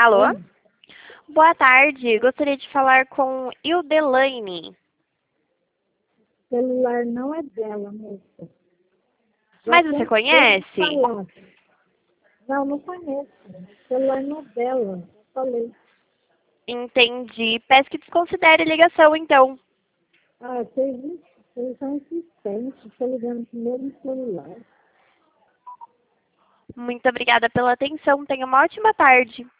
Alô? Oi, Boa tarde. Gostaria de falar com Ildelaine. o celular não é dela, moça. Já Mas você tentei de conhece? falar. Não, não conheço. O celular não é dela. Falei. Entendi. Peço que desconsidere a ligação, então. Ah, vocês são insistentes. Estou ligando pro mesmo celular. Muito obrigada pela atenção. Tenha uma ótima tarde.